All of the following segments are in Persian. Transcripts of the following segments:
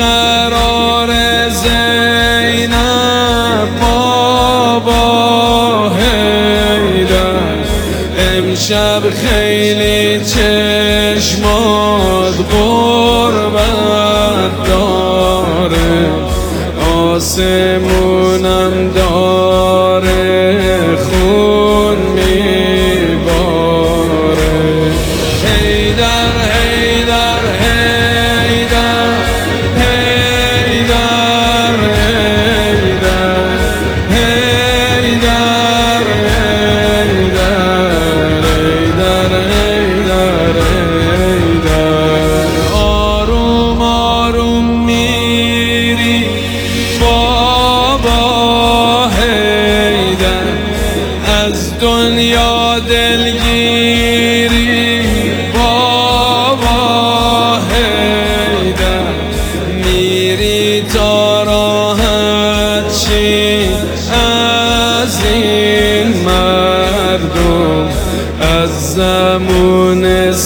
قرار زینب بابا حیدر، امشب خیلی چشمات غربت داره، آسمونم داره خون میباره. حیدر حیدر حیدر حیدر حیدر حیدر حیدر حیدر حیدر. آروم آروم میری بابا حیدر، از دنیا دلگیری بابا حیدر، میری تا راحت شی از این مردم، از زمون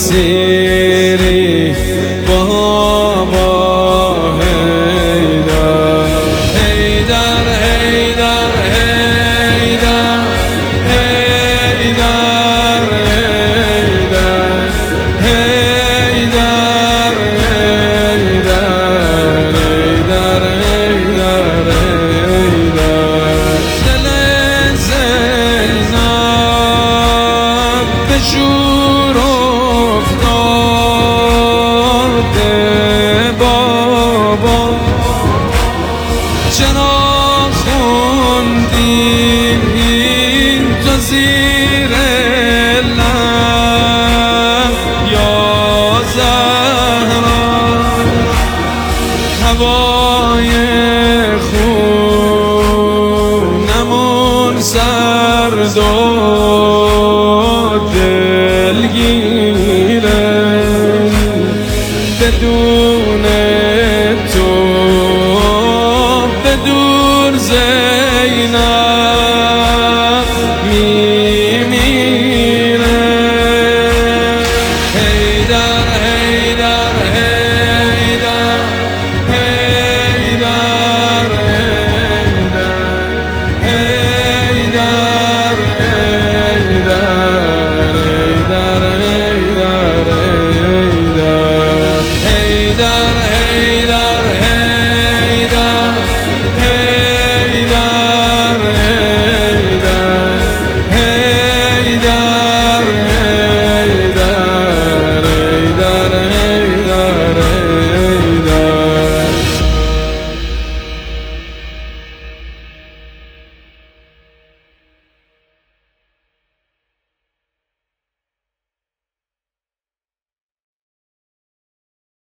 سیری بابا حیدر. حیدر حیدر حیدر حیدر حیدر حیدر حیدر حیدر حیدر. دل زینب به شور افتاده بابا، چرا خوندی تو زیر لب یا زهرا، هوای خونمون سرد و دلگیره، بدون